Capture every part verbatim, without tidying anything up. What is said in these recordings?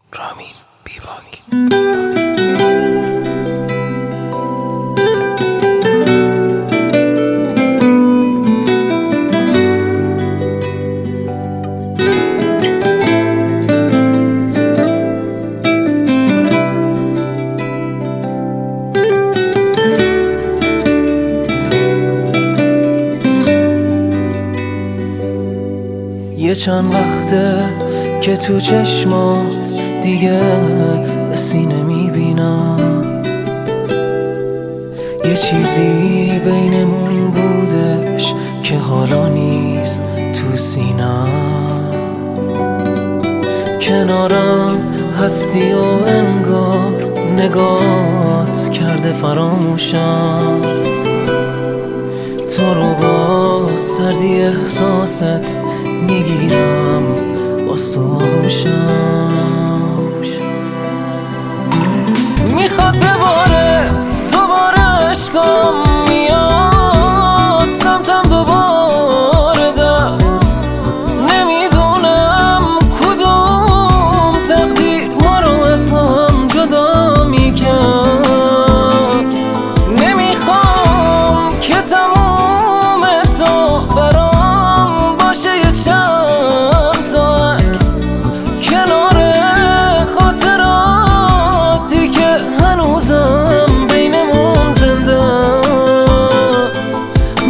رامین بیباک. یه چند وقته که تو چشمات دیگه حسی نمیبینم، یه چیزی بینمون بودش که حالا نیست تو سینم. کنارم هستی و انگار نگات کرده فراموشم، تو رو با سردی احساست میگیرم باز تو آغوشم. میخواد بباره دوباره عشقم میاد سمتم دوباره درد، نمیدونم کدوم تقدیر ما رو از هم جدا میکرد. نمیخوام که تموم تو برام باشه یه چند تا عکس کنار خاطراتی که هنوزم بینمون زنده است.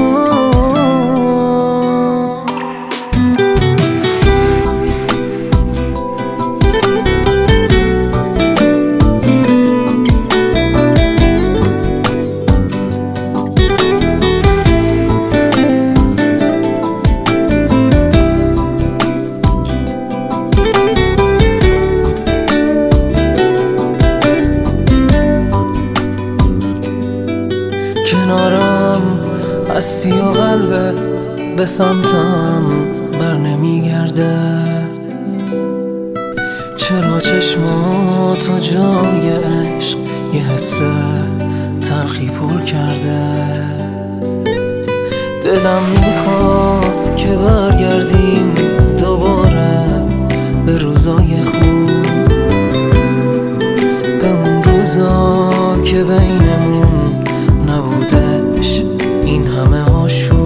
کنارم هستی و قلبت به سمتم بر نمیگرده، چرا چشماتو جای عشق یه حس تلخی پر کرده. دلم میخواد که برگردیم دوباره به روزای خوب، به اون روزا که بینمون نبودش این همه آشوب.